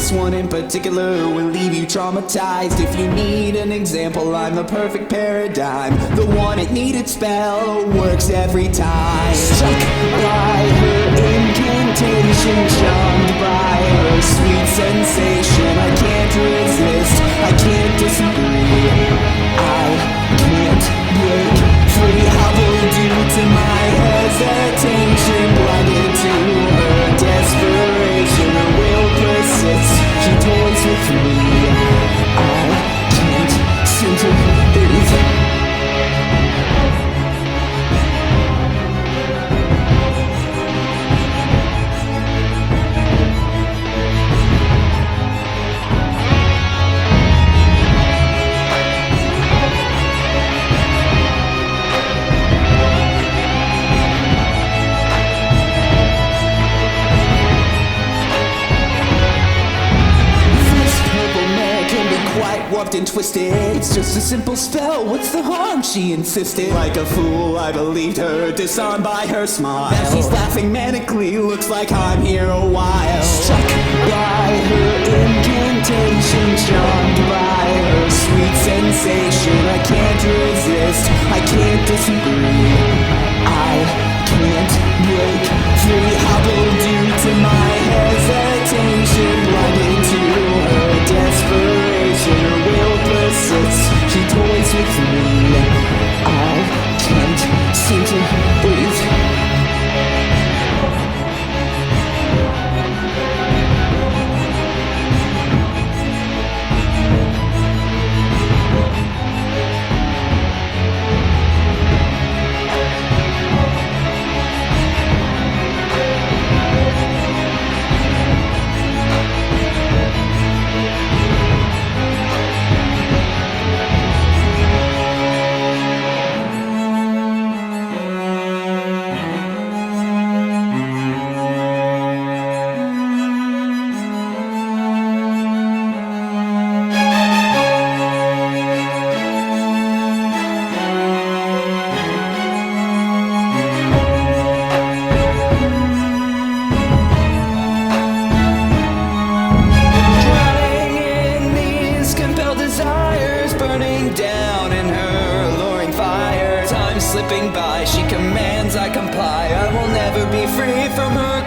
this one in particular will leave you traumatized. If you need an example, I'm the perfect paradigm. The one it needed spell works every time. Struck by her incantation, charmed by her sweet sensation. I can't resist, I can't disagree, I can't break free. Hobbled due to my hesitation, blinded to her desperation. Her will persists, she toys with me. I can't seem to breathe. Warped and twisted, it's just a simple spell, what's the harm, she insisted. Like a fool, I believed her, disarmed by her smile. Now she's laughing manically, looks like I'm here a while. Struck by her incantation, charmed by her sweet sensation. I can't resist, I can't disagree, I can't break free. Hobbled due to my hesitation, blinded to her desperation. Her will persists, she toys with me. I can't seem to breathe. Slipping by, she commands, I comply. I will never be free from her